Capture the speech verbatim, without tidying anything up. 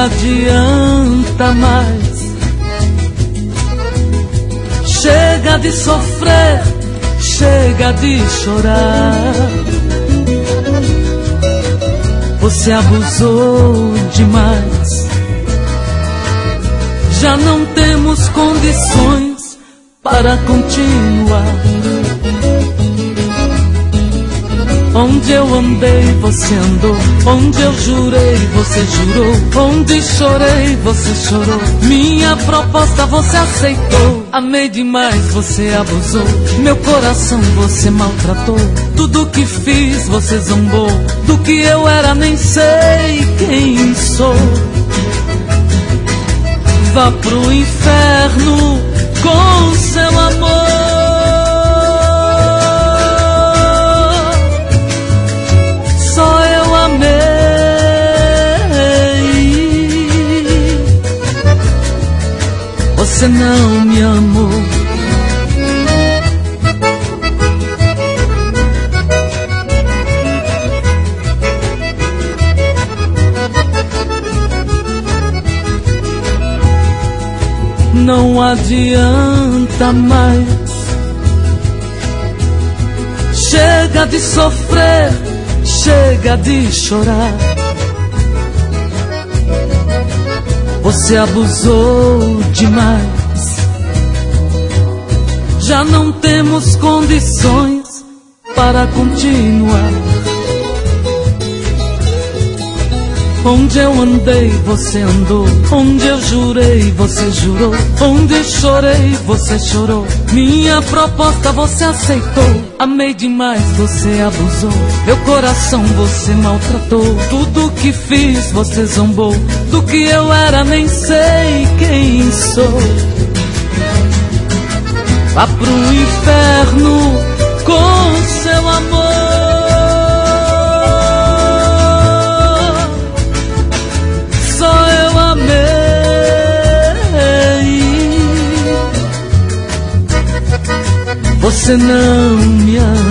adianta mais. Chega de sofrer, chega de chorar. Você abusou demais. Já não temos condições para continuar. Onde eu andei, você andou. Onde eu jurei, você jurou. Onde chorei, você chorou. Minha proposta você aceitou. Amei demais, você abusou. Meu coração você maltratou. Tudo que fiz você zombou. Do que eu era nem sei quem sou. Vá pro inferno com seu amor. Você não me amou. Não adianta mais. Chega de sofrer, chega de chorar. Você abusou demais. Já não temos condições para continuar. Onde eu andei, você andou. Onde eu jurei, você jurou. Onde chorei, você chorou. Minha proposta você aceitou. Amei demais, você abusou. Meu coração você maltratou. Tudo que fiz você zombou. Do que eu era nem sei quem sou. Vá pro inferno com seu amor. Você não me ama.